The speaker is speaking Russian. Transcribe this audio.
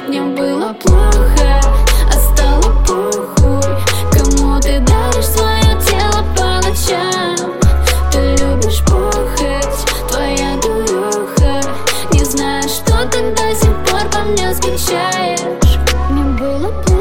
Мне было плохо, а стало похуй. Кому ты даришь свое тело по ночам? Ты любишь похоть, твоя дуреха. Не знаю, что ты до сих пор по мне скучаешь. Мне было плохо.